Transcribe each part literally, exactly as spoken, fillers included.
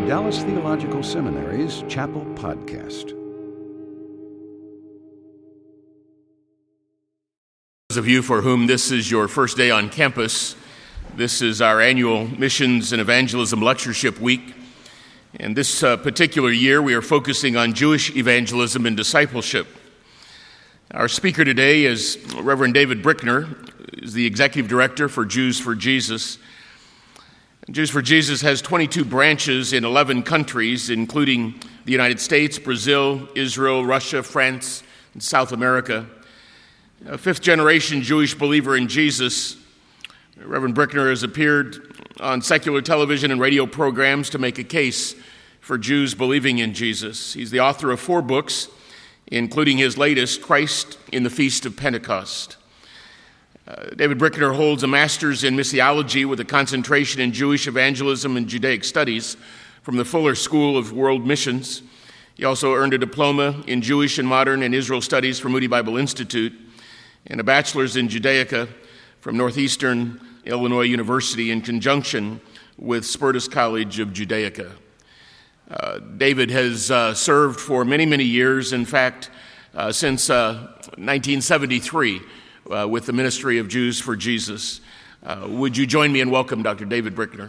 Dallas Theological Seminary's Chapel Podcast. Those of you for whom this is your first day on campus, this is our annual Missions and Evangelism Lectureship Week. And this uh, particular year, we are focusing on Jewish evangelism and discipleship. Our speaker today is Reverend David Brickner, who is the Executive Director for Jews for Jesus. Jews for Jesus has twenty-two branches in eleven countries, including the United States, Brazil, Israel, Russia, France, and South America. A fifth-generation Jewish believer in Jesus, Reverend Brickner has appeared on secular television and radio programs to make a case for Jews believing in Jesus. He's the author of four books, including his latest, Christ in the Feast of Pentecost. Uh, David Brickner holds a master's in missiology with a concentration in Jewish evangelism and Judaic studies from the Fuller School of World Missions. He also earned a diploma in Jewish and Modern and Israel Studies from Moody Bible Institute and a bachelor's in Judaica from Northeastern Illinois University in conjunction with Spertus College of Judaica. Uh, David has uh, served for many, many years, in fact, uh, since uh, nineteen seventy-three, Uh, with the Ministry of Jews for Jesus. Uh, would you join me and welcome Doctor David Brickner?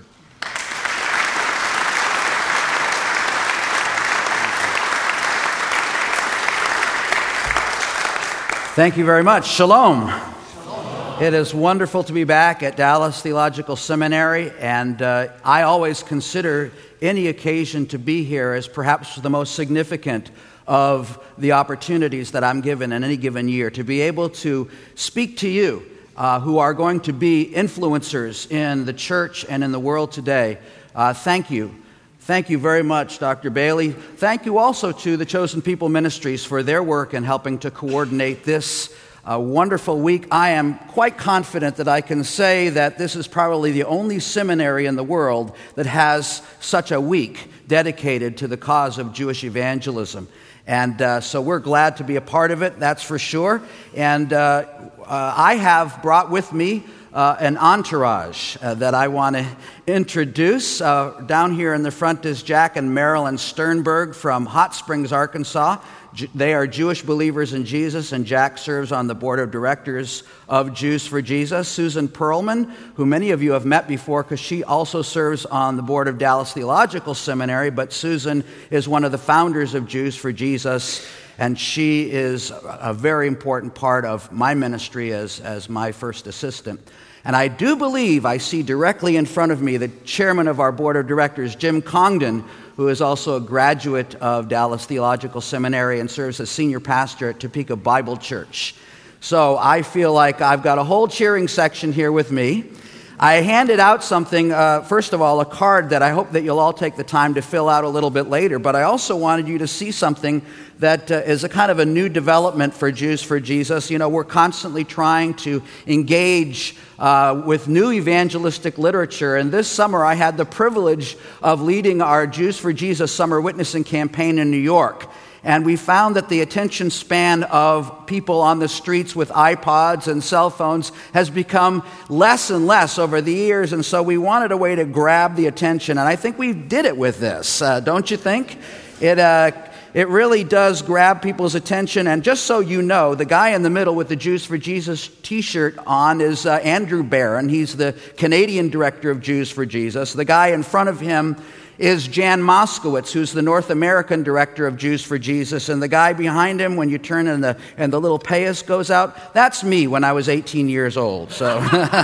Thank you very much. Shalom. Shalom. It is wonderful to be back at Dallas Theological Seminary, and uh, I always consider any occasion to be here as perhaps the most significant of the opportunities that I'm given in any given year, to be able to speak to you uh, who are going to be influencers in the church and in the world today. Uh, thank you. Thank you very much, Doctor Bailey. Thank you also to the Chosen People Ministries for their work in helping to coordinate this uh, wonderful week. I am quite confident that I can say that this is probably the only seminary in the world that has such a week dedicated to the cause of Jewish evangelism. And uh, so we're glad to be a part of it, that's for sure. And uh, uh, I have brought with me uh, an entourage uh, that I want to introduce. Uh, down here in the front is Jack and Marilyn Sternberg from Hot Springs, Arkansas. They are Jewish believers in Jesus, and Jack serves on the board of directors of Jews for Jesus. Susan Perlman, who many of you have met before because she also serves on the board of Dallas Theological Seminary, but Susan is one of the founders of Jews for Jesus, and she is a very important part of my ministry as, as my first assistant. And I do believe I see directly in front of me the chairman of our board of directors, Jim Congdon, who is also a graduate of Dallas Theological Seminary and serves as senior pastor at Topeka Bible Church. So I feel like I've got a whole cheering section here with me. I handed out something, uh, first of all, a card that I hope that you'll all take the time to fill out a little bit later, but I also wanted you to see something that uh, is a kind of a new development for Jews for Jesus. You know, we're constantly trying to engage uh, with new evangelistic literature, and this summer I had the privilege of leading our Jews for Jesus summer witnessing campaign in New York. And we found that the attention span of people on the streets with iPods and cell phones has become less and less over the years, and so we wanted a way to grab the attention, and I think we did it with this, uh, don't you think? It uh, it really does grab people's attention, and just so you know, the guy in the middle with the Jews for Jesus t-shirt on is uh, Andrew Barron. He's the Canadian director of Jews for Jesus. The guy in front of him is Jan Moskowitz, who's the North American director of Jews for Jesus. And the guy behind him, when you turn and the and the little payas goes out, that's me when I was eighteen years old. So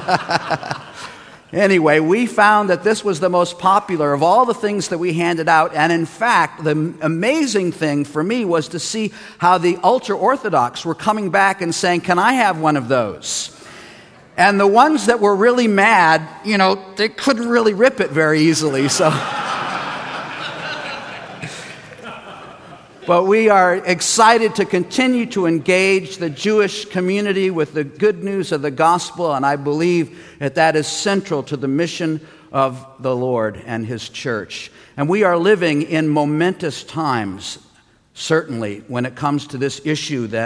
anyway, we found that this was the most popular of all the things that we handed out. And in fact, the amazing thing for me was to see how the ultra-Orthodox were coming back and saying, "Can I have one of those?" And the ones that were really mad, you know, they couldn't really rip it very easily, so... But we are excited to continue to engage the Jewish community with the good news of the gospel, and I believe that that is central to the mission of the Lord and His church. And we are living in momentous times, certainly, when it comes to this issue that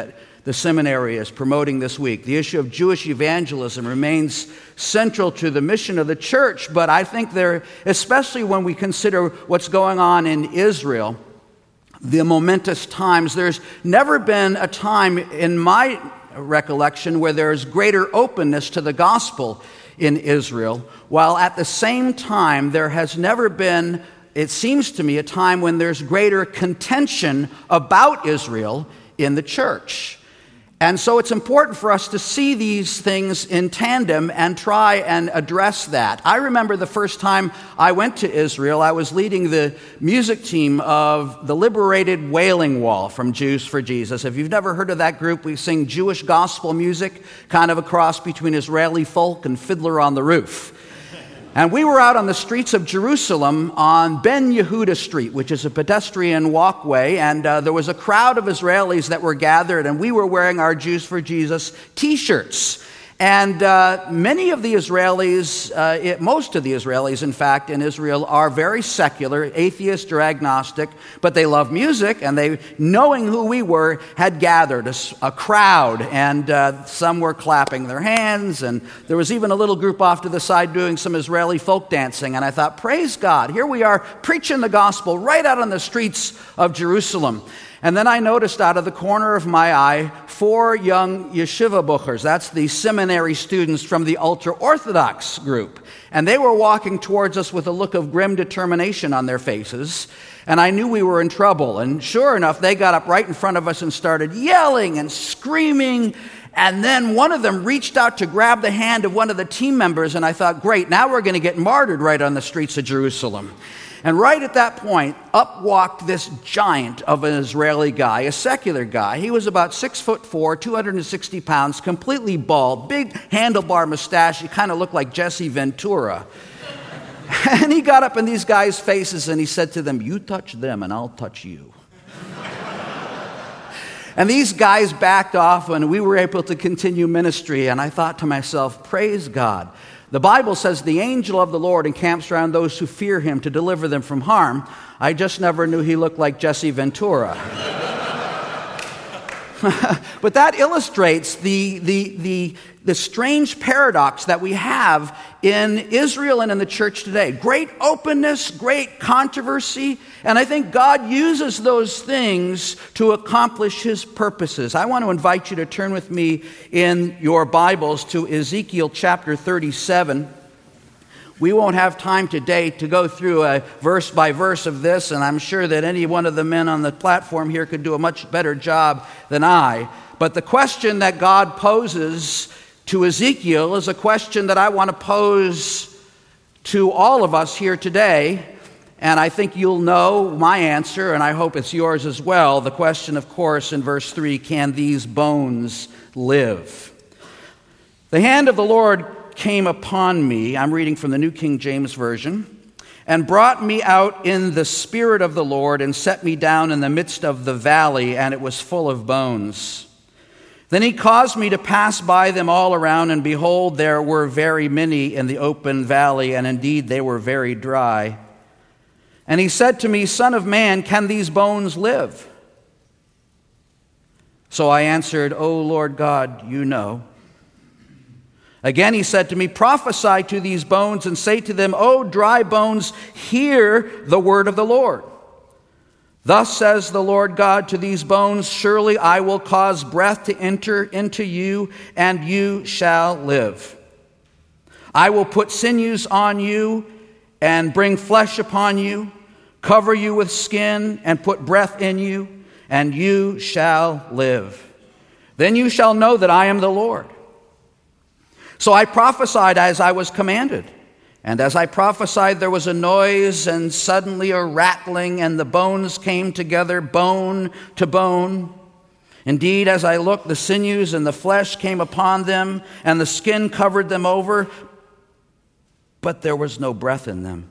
the seminary is promoting this week. The issue of Jewish evangelism remains central to the mission of the church, but I think there, especially when we consider what's going on in Israel, the momentous times, there's never been a time in my recollection where there's greater openness to the gospel in Israel, while at the same time there has never been, it seems to me, a time when there's greater contention about Israel in the church. And so it's important for us to see these things in tandem and try and address that. I remember the first time I went to Israel, I was leading the music team of the Liberated Wailing Wall from Jews for Jesus. If you've never heard of that group, we sing Jewish gospel music, kind of a cross between Israeli folk and Fiddler on the Roof. And we were out on the streets of Jerusalem on Ben Yehuda Street, which is a pedestrian walkway, and uh, there was a crowd of Israelis that were gathered, and we were wearing our Jews for Jesus t-shirts. And uh, many of the Israelis, uh, it, most of the Israelis, in fact, in Israel are very secular, atheist or agnostic, but they love music, and they, knowing who we were, had gathered a, a crowd, and uh, some were clapping their hands, and there was even a little group off to the side doing some Israeli folk dancing, and I thought, praise God, here we are preaching the gospel right out on the streets of Jerusalem. And then I noticed out of the corner of my eye four young yeshiva buchers. That's the seminary students from the ultra-Orthodox group. And they were walking towards us with a look of grim determination on their faces. And I knew we were in trouble. And sure enough, they got up right in front of us and started yelling and screaming. And then one of them reached out to grab the hand of one of the team members. And I thought, great, now we're going to get martyred right on the streets of Jerusalem. And right at that point, up walked this giant of an Israeli guy, a secular guy. He was about six foot four, two hundred sixty pounds, completely bald, big handlebar mustache. He kind of looked like Jesse Ventura. And he got up in these guys' faces and he said to them, "You touch them and I'll touch you." And these guys backed off and we were able to continue ministry. And I thought to myself, praise God. The Bible says the angel of the Lord encamps around those who fear him to deliver them from harm. I just never knew he looked like Jesse Ventura. But that illustrates the, the, the, the strange paradox that we have in Israel and in the church today. Great openness, great controversy, and I think God uses those things to accomplish his purposes. I want to invite you to turn with me in your Bibles to Ezekiel chapter thirty-seven. We won't have time today to go through a verse by verse of this, and I'm sure that any one of the men on the platform here could do a much better job than I. But the question that God poses to Ezekiel is a question that I want to pose to all of us here today, and I think you'll know my answer, and I hope it's yours as well. The question, of course, in verse three, can these bones live? The hand of the Lord came upon me, I'm reading from the New King James Version, and brought me out in the Spirit of the Lord and set me down in the midst of the valley, and it was full of bones. Then he caused me to pass by them all around, and behold, there were very many in the open valley, and indeed they were very dry. And he said to me, Son of man, can these bones live? So I answered, O Lord God, you know. Again he said to me, prophesy to these bones and say to them, O dry bones, hear the word of the Lord. Thus says the Lord God to these bones, surely I will cause breath to enter into you, and you shall live. I will put sinews on you and bring flesh upon you, cover you with skin and put breath in you, and you shall live. Then you shall know that I am the Lord. So I prophesied as I was commanded. And as I prophesied, there was a noise and suddenly a rattling, and the bones came together, bone to bone. Indeed, as I looked, the sinews and the flesh came upon them, and the skin covered them over, but there was no breath in them.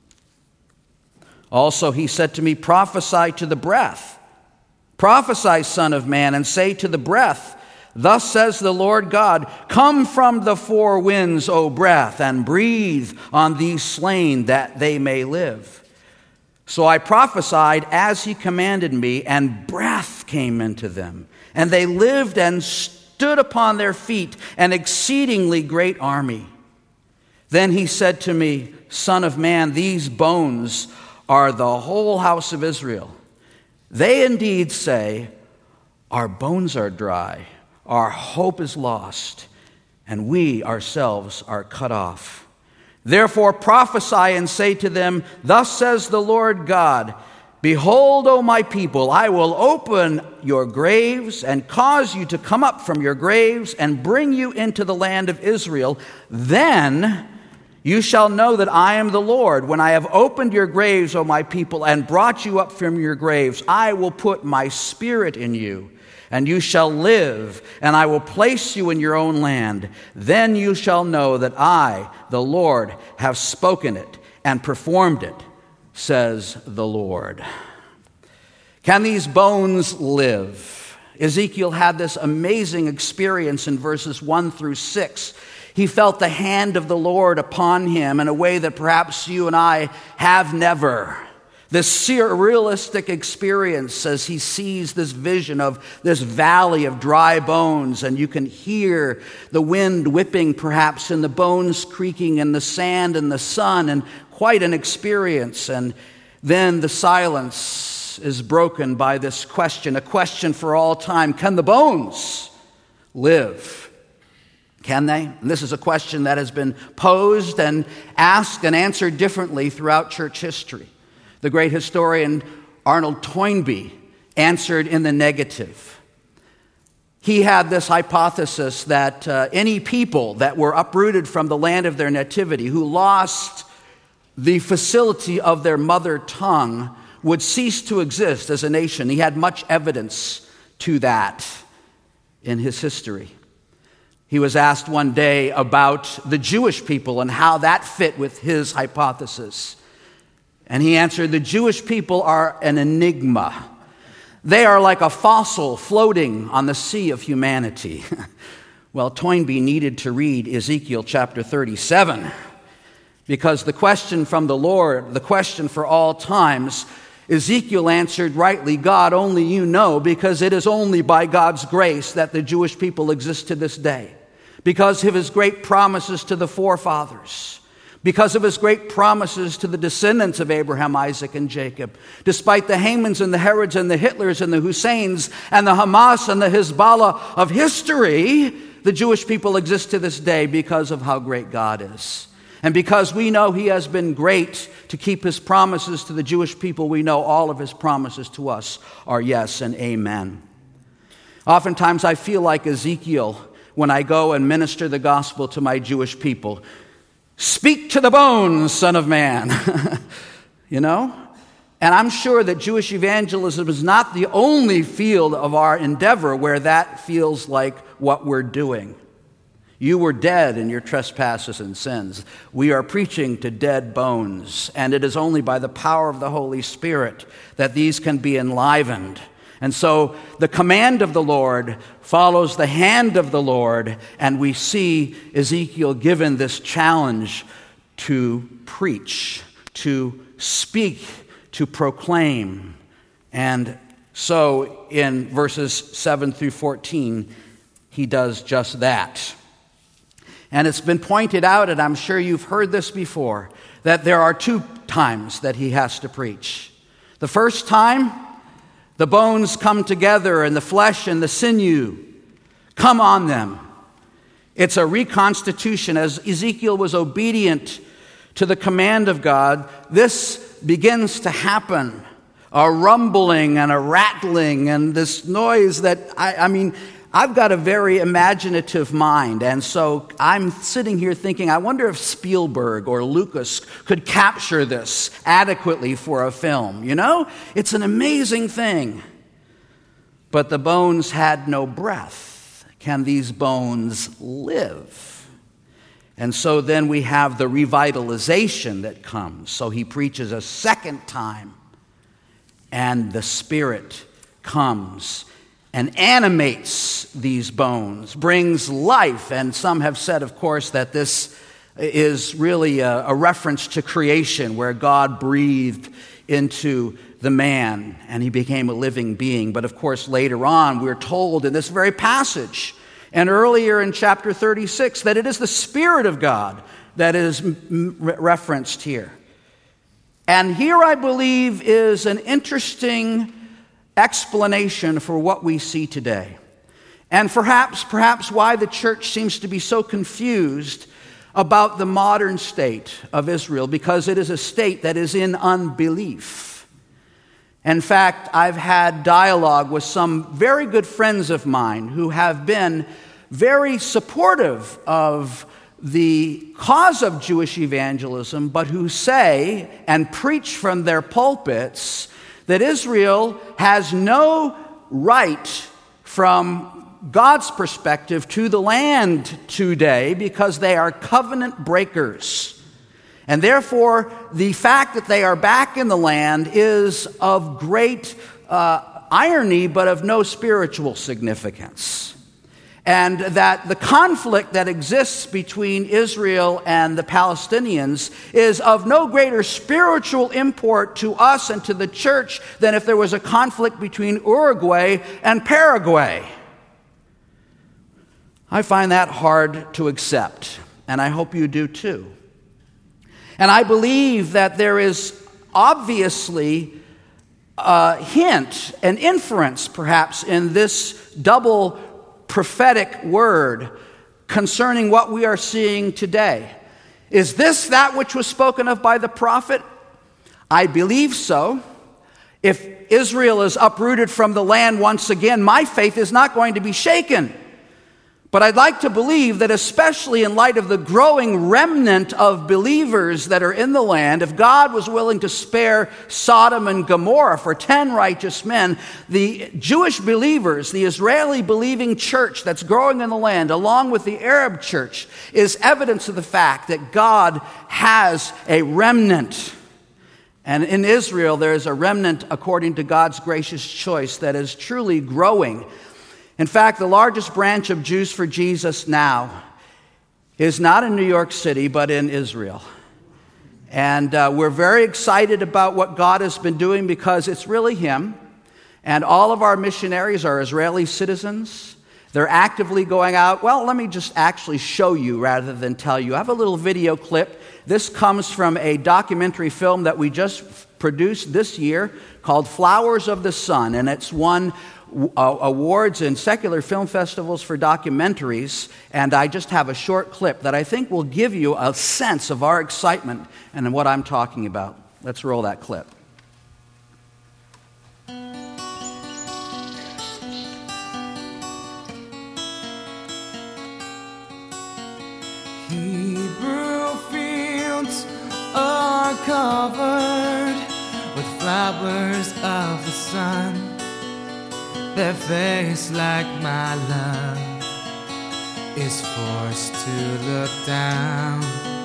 Also he said to me, prophesy to the breath. Prophesy, Son of man, and say to the breath, thus says the Lord God, come from the four winds, O breath, and breathe on these slain that they may live. So I prophesied as he commanded me, and breath came into them, And they lived and stood upon their feet, an exceedingly great army. Then he said to me, Son of man, these bones are the whole house of Israel. They indeed say, our bones are dry, our hope is lost, and we ourselves are cut off. Therefore prophesy and say to them, Thus says the Lord God, Behold, O my people, I will open your graves and cause you to come up from your graves and bring you into the land of Israel. Then you shall know that I am the Lord. When I have opened your graves, O my people, and brought you up from your graves, I will put my spirit in you, and you shall live, and I will place you in your own land. Then you shall know that I, the Lord, have spoken it and performed it, says the Lord. Can these bones live? Ezekiel had this amazing experience in verses one through six. He felt the hand of the Lord upon him in a way that perhaps you and I have never. This surrealistic experience as he sees this vision of this valley of dry bones, and you can hear the wind whipping perhaps and the bones creaking and the sand and the sun, and quite an experience. And then the silence is broken by this question, a question for all time. Can the bones live? Can they? And this is a question that has been posed and asked and answered differently throughout church history. The great historian Arnold Toynbee answered in the negative. He had this hypothesis that uh, any people that were uprooted from the land of their nativity, who lost the facility of their mother tongue, would cease to exist as a nation. He had much evidence to that in his history. He was asked one day about the Jewish people and how that fit with his hypothesis. And he answered, the Jewish people are an enigma. They are like a fossil floating on the sea of humanity. Well, Toynbee needed to read Ezekiel chapter thirty-seven, because the question from the Lord, the question for all times, Ezekiel answered rightly, God, only you know, because it is only by God's grace that the Jewish people exist to this day. Because of his great promises to the forefathers. Because of his great promises to the descendants of Abraham, Isaac, and Jacob. Despite the Hamans and the Herods and the Hitlers and the Husseins and the Hamas and the Hezbollah of history, the Jewish people exist to this day because of how great God is. And because we know he has been great to keep his promises to the Jewish people, we know all of his promises to us are yes and amen. Oftentimes I feel like Ezekiel when I go and minister the gospel to my Jewish people. Speak to the bones, Son of Man. You know? And I'm sure that Jewish evangelism is not the only field of our endeavor where that feels like what we're doing. You were dead in your trespasses and sins. We are preaching to dead bones, and it is only by the power of the Holy Spirit that these can be enlivened. And so the command of the Lord follows the hand of the Lord, and we see Ezekiel given this challenge to preach, to speak, to proclaim. And so in verses seven through fourteen, he does just that. And it's been pointed out, and I'm sure you've heard this before, that there are two times that he has to preach. The first time, the bones come together and the flesh and the sinew come on them. It's a reconstitution. As Ezekiel was obedient to the command of God, this begins to happen. A rumbling and a rattling and this noise that, I, I mean, I've got a very imaginative mind, and so I'm sitting here thinking, I wonder if Spielberg or Lucas could capture this adequately for a film, you know? It's an amazing thing. But the bones had no breath. Can these bones live? And so then we have the revitalization that comes. So he preaches a second time, and the Spirit comes and animates these bones, brings life. And some have said, of course, that this is really a, a reference to creation, where God breathed into the man, and he became a living being. But of course, later on, we're told in this very passage, and earlier in chapter thirty-six, that it is the Spirit of God that is m- referenced here. And here, I believe, is an interesting explanation for what we see today. And perhaps, perhaps why the church seems to be so confused about the modern state of Israel, because it is a state that is in unbelief. In fact, I've had dialogue with some very good friends of mine who have been very supportive of the cause of Jewish evangelism, but who say and preach from their pulpits that Israel has no right from God's perspective to the land today because they are covenant breakers. And therefore, the fact that they are back in the land is of great uh, irony, but of no spiritual significance. And that the conflict that exists between Israel and the Palestinians is of no greater spiritual import to us and to the church than if there was a conflict between Uruguay and Paraguay. I find that hard to accept, and I hope you do too. And I believe that there is obviously a hint, an inference perhaps, in this double prophetic word concerning what we are seeing today. Is this that which was spoken of by the prophet? I believe so. If Israel is uprooted from the land once again, my faith is not going to be shaken. But I'd like to believe that, especially in light of the growing remnant of believers that are in the land, if God was willing to spare Sodom and Gomorrah for ten righteous men, the Jewish believers, the Israeli believing church that's growing in the land, along with the Arab church, is evidence of the fact that God has a remnant. And in Israel, there is a remnant according to God's gracious choice that is truly growing. In fact, the largest branch of Jews for Jesus now is not in New York City, but in Israel. And uh, we're very excited about what God has been doing because it's really Him. And all of our missionaries are Israeli citizens. They're actively going out. Well, let me just actually show you rather than tell you. I have a little video clip. This comes from a documentary film that we just produced this year called Flowers of the Sun, and it's won uh, awards in secular film festivals for documentaries, and I just have a short clip that I think will give you a sense of our excitement and what I'm talking about. Let's roll that clip. Hebrew fields are covered with flowers of the sun. Their face, like my love, is forced to look down.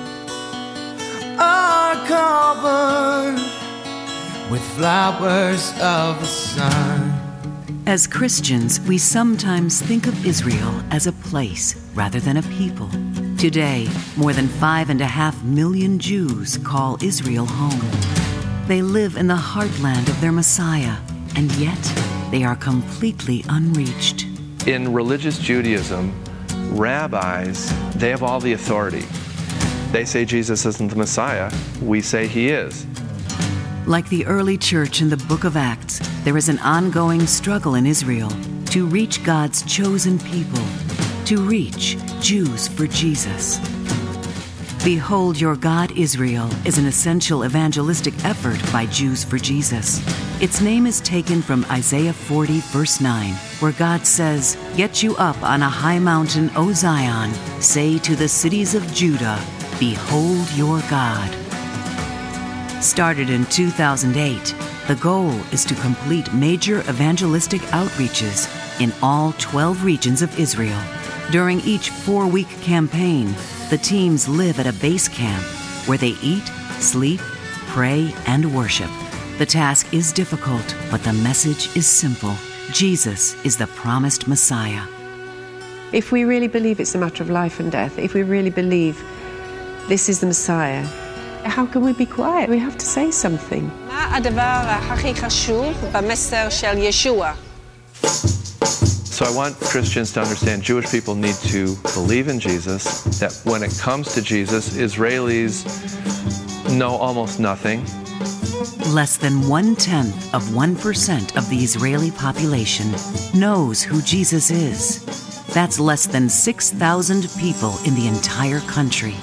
Are covered with flowers of the sun. As Christians, we sometimes think of Israel as a place rather than a people. Today, more than five and a half million Jews call Israel home. They live in the heartland of their Messiah, and yet they are completely unreached. In religious Judaism, rabbis, they have all the authority. They say Jesus isn't the Messiah. We say he is. Like the early church in the book of Acts, there is an ongoing struggle in Israel to reach God's chosen people, to reach Jews for Jesus. Behold Your God, Israel is an essential evangelistic effort by Jews for Jesus. Its name is taken from Isaiah forty, verse nine, where God says, "Get you up on a high mountain, O Zion, say to the cities of Judah, Behold your God." Started in two thousand eight, the goal is to complete major evangelistic outreaches in all twelve regions of Israel. During each four-week campaign, the teams live at a base camp where they eat, sleep, pray, and worship. The task is difficult, but the message is simple. Jesus is the promised Messiah. If we really believe it's a matter of life and death, if we really believe this is the Messiah, How can we be quiet? We have to say something. מה הדבר הכי חשוב במסר של ישוע? So I want Christians to understand Jewish people need to believe in Jesus, that when it comes to Jesus, Israelis know almost nothing. Less than one-tenth of one percent of the Israeli population knows who Jesus is. That's less than six thousand people in the entire country.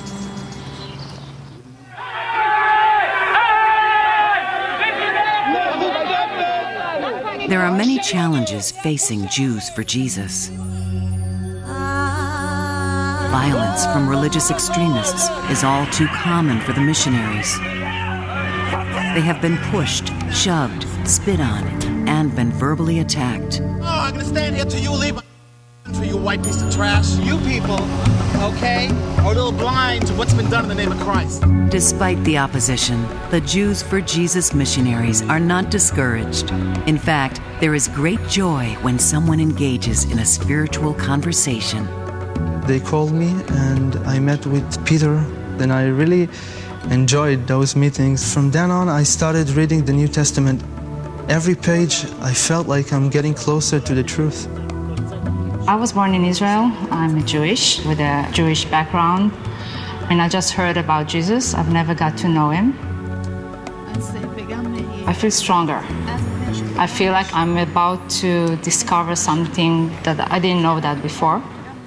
There are many challenges facing Jews for Jesus. Violence from religious extremists is all too common for the missionaries. They have been pushed, shoved, spit on, and been verbally attacked. Oh, I'm gonna stand here till you leave my for you white piece of trash. You people, okay, are a little blind to what's been done in the name of Christ. Despite the opposition, the Jews for Jesus missionaries are not discouraged. In fact, there is great joy when someone engages in a spiritual conversation. They called me and I met with Peter. Then I really enjoyed those meetings. From then on, I started reading the New Testament. Every page, I felt like I'm getting closer to the truth. I was born in Israel. I'm Jewish with a Jewish background. And I just heard about Jesus. I've never got to know him. I feel stronger. I feel like I'm about to discover something that I didn't know that before.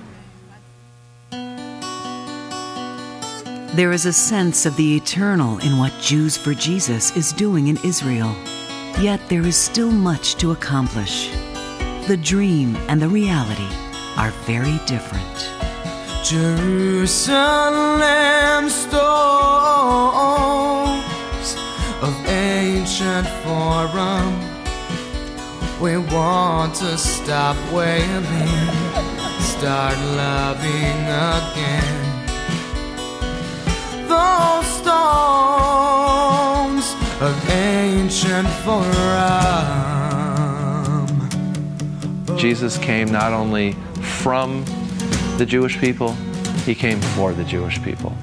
There is a sense of the eternal in what Jews for Jesus is doing in Israel. Yet there is still much to accomplish. The dream and the reality are very different. Jerusalem stones of ancient forum. We want to stop wailing, start loving again. Those stones of ancient forum. Jesus came not only from the Jewish people, he came for the Jewish people.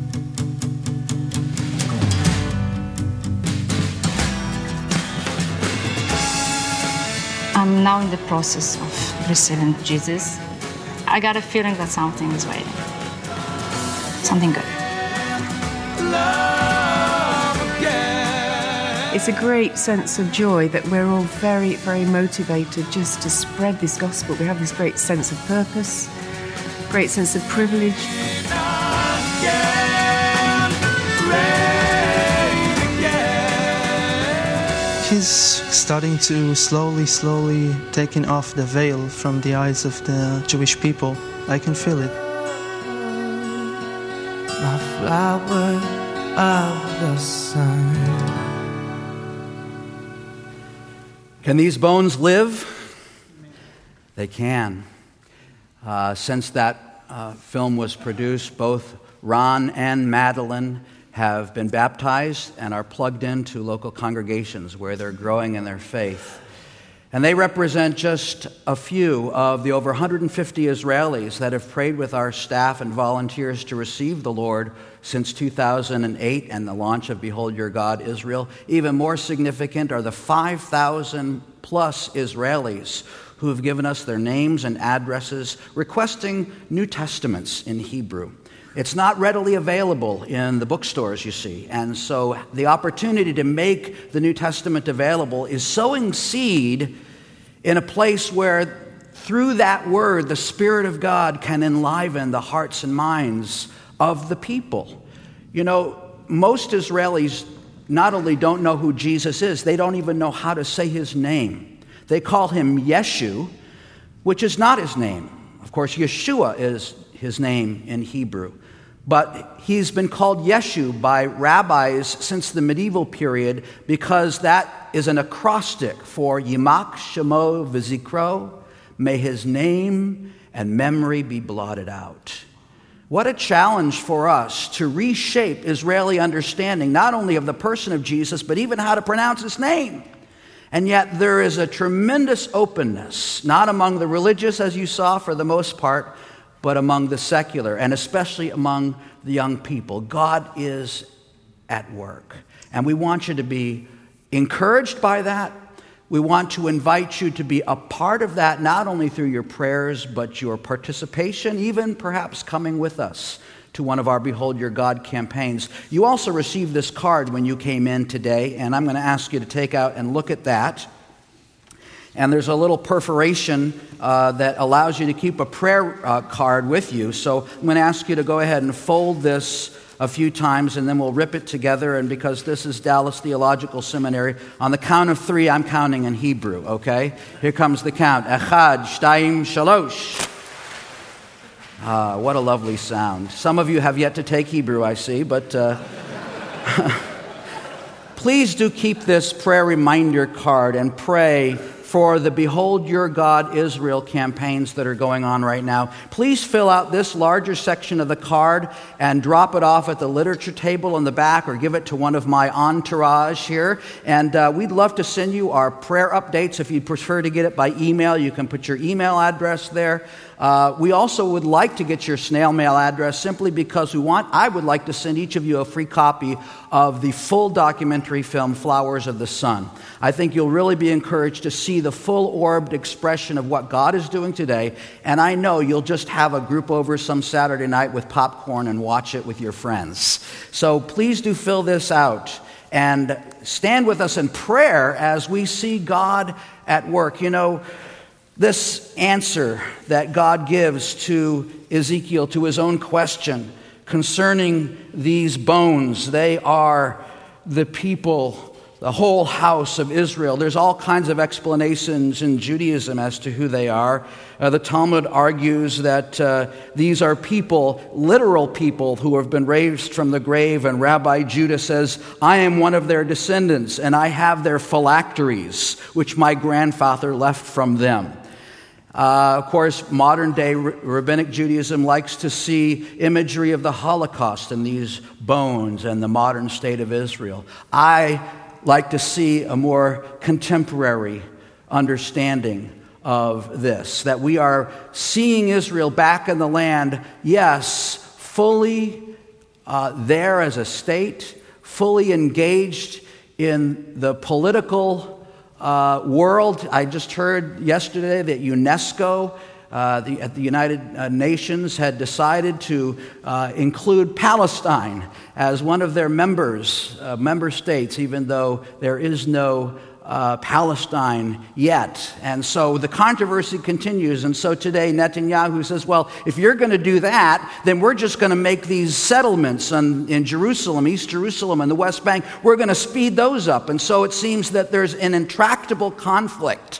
I'm now in the process of receiving Jesus. I got a feeling that something is waiting. Something good. It's a great sense of joy that we're all very, very motivated just to spread this gospel. We have this great sense of purpose, great sense of privilege. He's starting to slowly, slowly taking off the veil from the eyes of the Jewish people. I can feel it. My flower of the sun. Can these bones live? They can. Uh, since that uh, film was produced, both Ron and Madeline have been baptized and are plugged into local congregations where they're growing in their faith. And they represent just a few of the over one hundred fifty Israelis that have prayed with our staff and volunteers to receive the Lord since two thousand eight and the launch of Behold Your God Israel. Even more significant are the five thousand plus Israelis who have given us their names and addresses requesting New Testaments in Hebrew. It's not readily available in the bookstores, you see, and so the opportunity to make the New Testament available is sowing seed in a place where through that word the Spirit of God can enliven the hearts and minds of the people. You know, most Israelis not only don't know who Jesus is, they don't even know how to say his name. They call him Yeshu, which is not his name. Of course, Yeshua is his name in Hebrew. But he's been called Yeshu by rabbis since the medieval period because that is an acrostic for Yimak Shemo V'Zikro, may his name and memory be blotted out. What a challenge for us to reshape Israeli understanding, not only of the person of Jesus, but even how to pronounce his name. And yet there is a tremendous openness, not among the religious, as you saw for the most part, but among the secular, and especially among the young people. God is at work. And we want you to be encouraged by that. We want to invite you to be a part of that, not only through your prayers, but your participation, even perhaps coming with us to one of our Behold Your God campaigns. You also received this card when you came in today, and I'm going to ask you to take out and look at that. And there's a little perforation uh, that allows you to keep a prayer uh, card with you. So I'm going to ask you to go ahead and fold this a few times, and then we'll rip it together. And because this is Dallas Theological Seminary, on the count of three, I'm counting in Hebrew, okay? Here comes the count. Echad, shtayim, shalosh. Ah, what a lovely sound. Some of you have yet to take Hebrew, I see, but uh, please do keep this prayer reminder card and pray for the Behold Your God Israel campaigns that are going on right now. Please fill out this larger section of the card and drop it off at the literature table in the back, or give it to one of my entourage here. And uh, we'd love to send you our prayer updates. If you'd prefer to get it by email, you can put your email address there. Uh, we also would like to get your snail mail address simply because we want, I would like to send each of you a free copy of the full documentary film, Flowers of the Sun. I think you'll really be encouraged to see the full-orbed expression of what God is doing today, and I know you'll just have a group over some Saturday night with popcorn and watch it with your friends. So please do fill this out and stand with us in prayer as we see God at work. You know, this answer that God gives to Ezekiel, to his own question concerning these bones, they are the people, the whole house of Israel. There's all kinds of explanations in Judaism as to who they are. Uh, the Talmud argues that uh, these are people, literal people, who have been raised from the grave, and Rabbi Judah says, I am one of their descendants, and I have their phylacteries, which my grandfather left from them. Uh, of course, modern-day r- Rabbinic Judaism likes to see imagery of the Holocaust in these bones and the modern state of Israel. I like to see a more contemporary understanding of this, that we are seeing Israel back in the land, yes, fully uh, there as a state, fully engaged in the political Uh, world. I just heard yesterday that UNESCO, uh, the, at the United uh, Nations, had decided to uh, include Palestine as one of their members, uh, member states, even though there is no uh, Palestine yet. And so the controversy continues. And so today Netanyahu says, well, if you're going to do that, then we're just going to make these settlements on, in Jerusalem, East Jerusalem, and the West Bank, we're going to speed those up. And so it seems that there's an intractable conflict.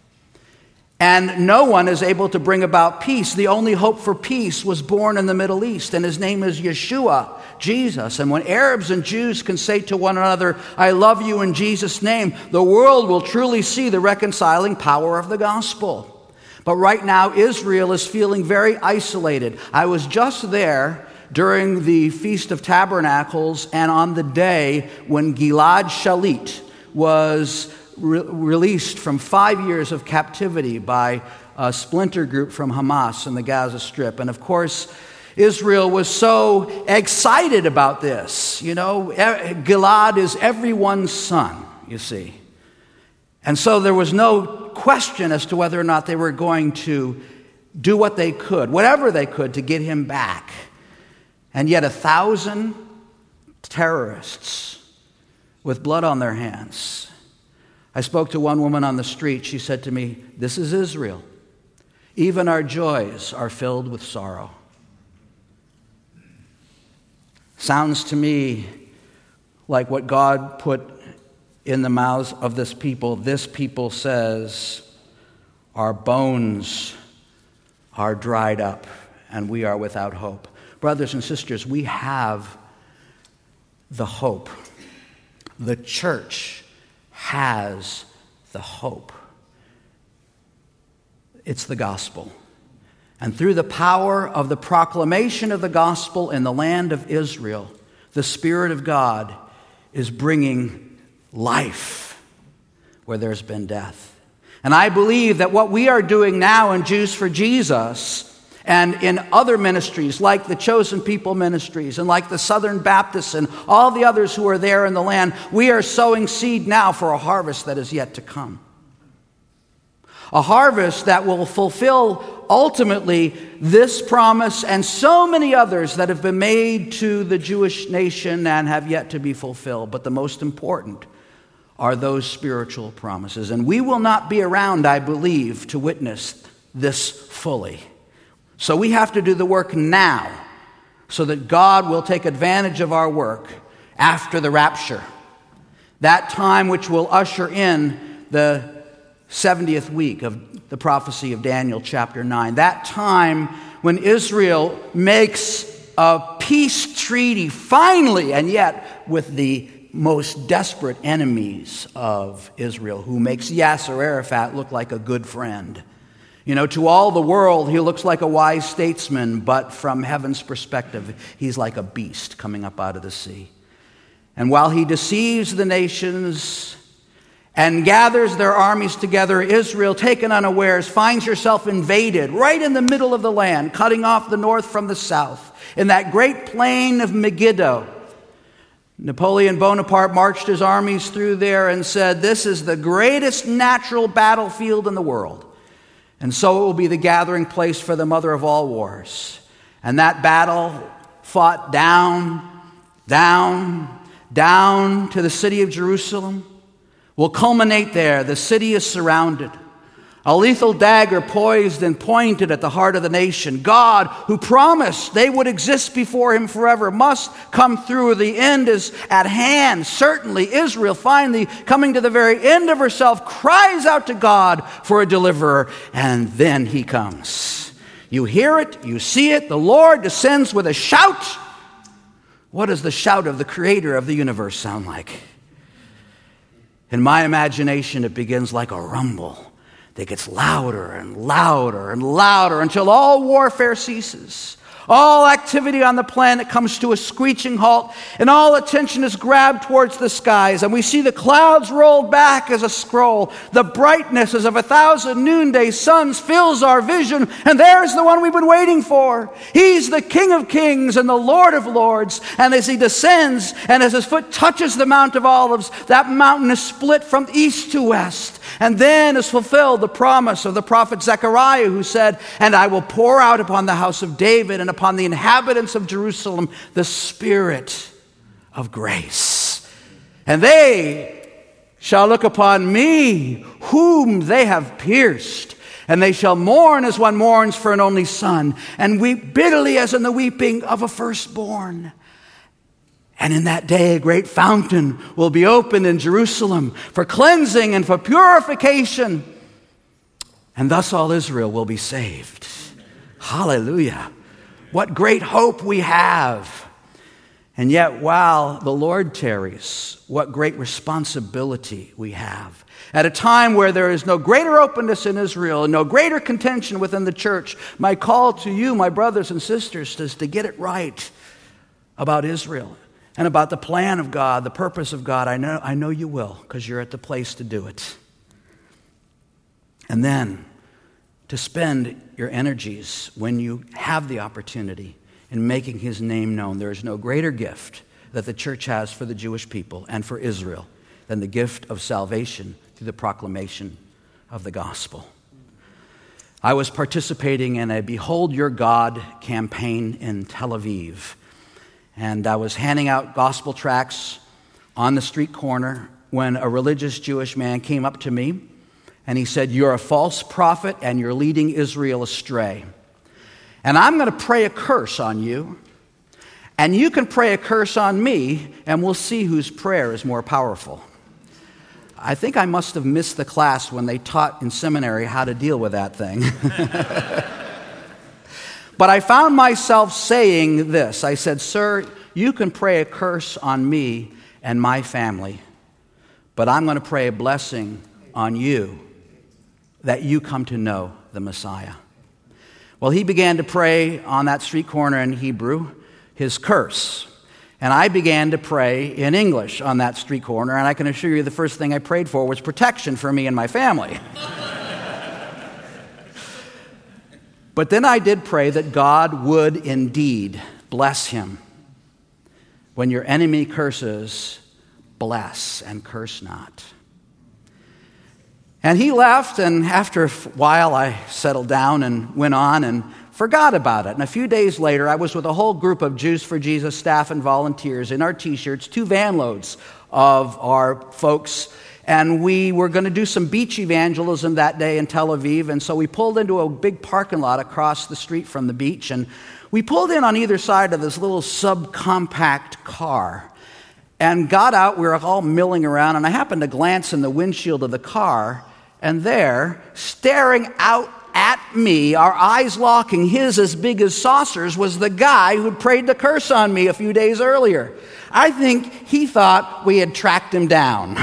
And no one is able to bring about peace. The only hope for peace was born in the Middle East, and his name is Yeshua, Jesus. And when Arabs and Jews can say to one another, I love you in Jesus' name, the world will truly see the reconciling power of the gospel. But right now, Israel is feeling very isolated. I was just there during the Feast of Tabernacles and on the day when Gilad Shalit was re- released from five years of captivity by a splinter group from Hamas in the Gaza Strip. And of course, Israel was so excited about this. You know, Gilad is everyone's son, you see. And so there was no question as to whether or not they were going to do what they could, whatever they could, to get him back. And yet a thousand terrorists with blood on their hands. I spoke to one woman on the street. She said to me, this is Israel. Even our joys are filled with sorrow. Sounds to me like what God put in the mouths of this people. This people says, our bones are dried up and we are without hope. Brothers and sisters, we have the hope. The church has the hope. It's the gospel. And through the power of the proclamation of the gospel in the land of Israel, the Spirit of God is bringing life where there's been death. And I believe that what we are doing now in Jews for Jesus And in other ministries, like the Chosen People Ministries and like the Southern Baptists and all the others who are there in the land, we are sowing seed now for a harvest that is yet to come. A harvest that will fulfill ultimately this promise and so many others that have been made to the Jewish nation and have yet to be fulfilled. But the most important are those spiritual promises. And we will not be around, I believe, to witness this fully. So we have to do the work now so that God will take advantage of our work after the rapture. That time which will usher in the seventieth week of the prophecy of Daniel chapter nine. That time when Israel makes a peace treaty finally, and yet with the most desperate enemies of Israel, who makes Yasser Arafat look like a good friend. You know, to all the world, he looks like a wise statesman, but from heaven's perspective, he's like a beast coming up out of the sea. And while he deceives the nations and gathers their armies together, Israel, taken unawares, finds herself invaded right in the middle of the land, cutting off the north from the south. In that great plain of Megiddo, Napoleon Bonaparte marched his armies through there and said, "This is the greatest natural battlefield in the world. And so it will be the gathering place for the mother of all wars." And that battle fought down, down, down to the city of Jerusalem will culminate there. The city is surrounded. A lethal dagger poised and pointed at the heart of the nation. God, who promised they would exist before him forever, must come through. The end is at hand. Certainly, Israel, finally coming to the very end of herself, cries out to God for a deliverer, and then he comes. You hear it, you see it. The Lord descends with a shout. What does the shout of the creator of the universe sound like? In my imagination, it begins like a rumble that gets louder and louder and louder until all warfare ceases. All activity on the planet comes to a screeching halt, and all attention is grabbed towards the skies. And we see the clouds rolled back as a scroll. The brightness as of a thousand noonday suns fills our vision, and there's the one we've been waiting for. He's the King of Kings and the Lord of Lords. And as he descends, and as his foot touches the Mount of Olives, that mountain is split from east to west. And then is fulfilled the promise of the prophet Zechariah, who said, "And I will pour out upon the house of David and upon the inhabitants of Jerusalem the Spirit of grace. And they shall look upon me, whom they have pierced. And they shall mourn as one mourns for an only son, and weep bitterly as in the weeping of a firstborn. And in that day, a great fountain will be opened in Jerusalem for cleansing and for purification. And thus all Israel will be saved." Hallelujah. What great hope we have. And yet, while the Lord tarries, what great responsibility we have. At a time where there is no greater openness in Israel and no greater contention within the church, my call to you, my brothers and sisters, is to get it right about Israel and about the plan of God, the purpose of God. I know, I know you will, because you're at the place to do it. And then to spend your energies when you have the opportunity in making his name known. There is no greater gift that the church has for the Jewish people and for Israel than the gift of salvation through the proclamation of the gospel. I was participating in a Behold Your God campaign in Tel Aviv. And I was handing out gospel tracts on the street corner when a religious Jewish man came up to me and he said, "You're a false prophet and you're leading Israel astray. And I'm going to pray a curse on you, and you can pray a curse on me, and we'll see whose prayer is more powerful." I think I must have missed the class when they taught in seminary how to deal with that thing. But I found myself saying this. I said, "Sir, you can pray a curse on me and my family, but I'm going to pray a blessing on you that you come to know the Messiah." Well, he began to pray on that street corner in Hebrew, his curse. And I began to pray in English on that street corner, and I can assure you the first thing I prayed for was protection for me and my family. But then I did pray that God would indeed bless him. When your enemy curses, bless and curse not. And he left, and after a while I settled down and went on and forgot about it. And a few days later, I was with a whole group of Jews for Jesus staff and volunteers in our t-shirts, two van loads of our folks. And we were going to do some beach evangelism that day in Tel Aviv. And so we pulled into a big parking lot across the street from the beach. And we pulled in on either side of this little subcompact car and got out. We were all milling around. And I happened to glance in the windshield of the car. And there, staring out at me, our eyes locking, his as big as saucers, was the guy who'd prayed the curse on me a few days earlier. I think he thought we had tracked him down.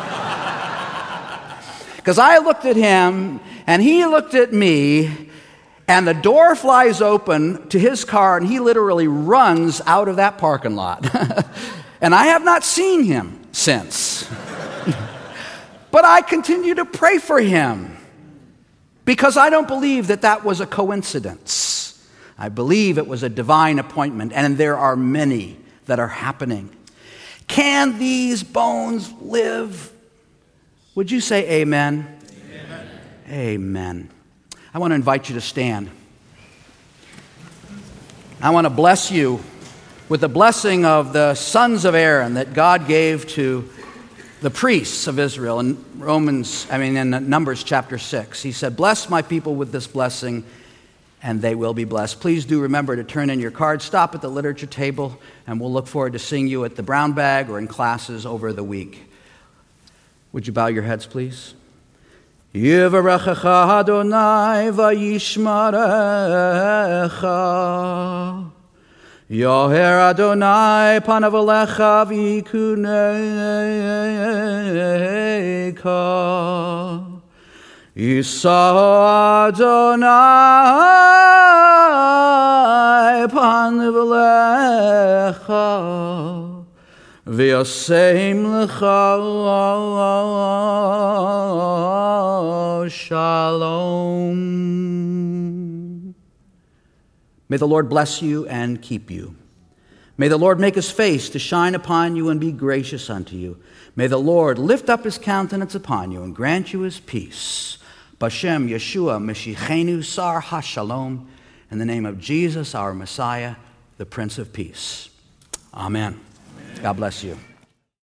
Because I looked at him, and he looked at me, and the door flies open to his car, and he literally runs out of that parking lot. And I have not seen him since. But I continue to pray for him, because I don't believe that that was a coincidence. I believe it was a divine appointment, and there are many that are happening. Can these bones live? Would you say amen? Amen. Amen. I want to invite you to stand. I want to bless you with the blessing of the sons of Aaron that God gave to the priests of Israel in Romans, I mean in Numbers chapter six. He said, "Bless my people with this blessing, and they will be blessed." Please do remember to turn in your card. Stop at the literature table, and we'll look forward to seeing you at the Brown Bag or in classes over the week. Would you bow your heads, please? Yivarechecha Adonai vayishmarecha. Yoher Adonai panav alecha v'yikunecha. Yisa Adonai panav alecha v'yasem lecha shalom. May the Lord bless you and keep you. May the Lord make his face to shine upon you and be gracious unto you. May the Lord lift up his countenance upon you and grant you his peace. B'Shem Yeshua Mashiachenu Sar HaShalom. In the name of Jesus, our Messiah, the Prince of Peace. Amen. Amen. God bless you.